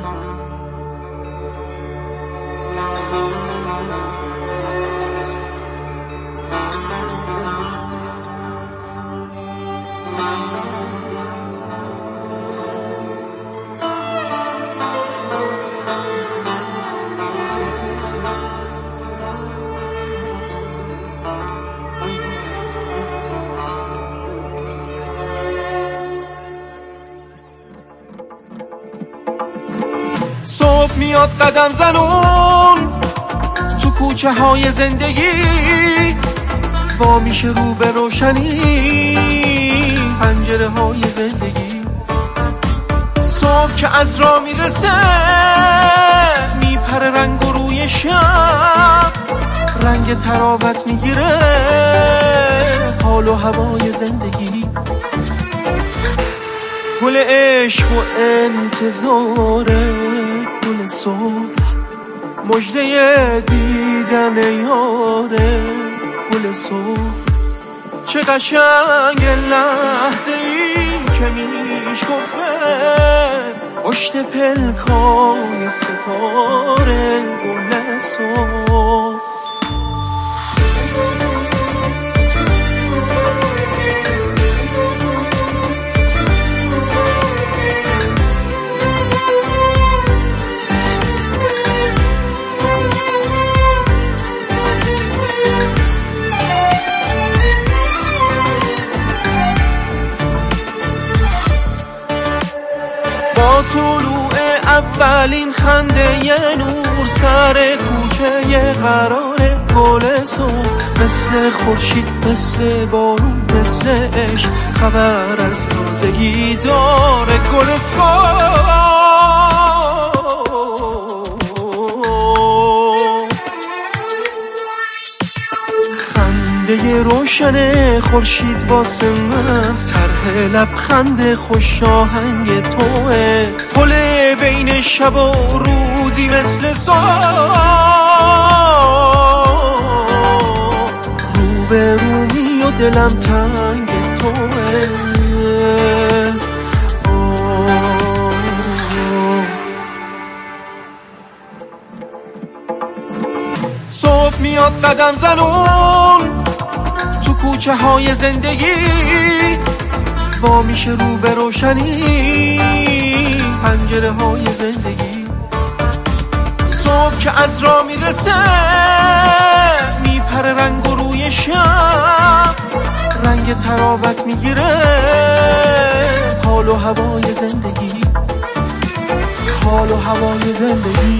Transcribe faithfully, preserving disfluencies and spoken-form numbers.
صبح میاد قدم زنون تو کوچه های زندگی، وا میشه رو به روشنی پنجره های زندگی. صبح که از راه میرسه میپره رنگ و روی شب، رنگ تراوت میگیره حال و هوای زندگی. گل عشق و انتظاره گل صبح، مژده دیدن یاره گل صبح. چه قشنگ لحظه ای که میشکفه پشت پلکای ستاره گل صبح. با طلوع اولین خنده یه نور سر کوچه یه قراره گل صبح، مثل خورشید مثل بارون مثل عشق خبر از تازگی داره گل صبح. خنده روشن خورشید واسه من طرح لبخند خوش آهنگ توه، پل بین شب و روزی مثل صبح رو به رومی و دلم تنگ توه. صبح میاد قدم زنون تو کوچه های زندگی، وا میشه رو به روشنی پنجره های زندگی. صبح که از راه میرسه میپره رنگ و روی شب، رنگ تراوت میگیره حال و هوای زندگی حال و هوای زندگی.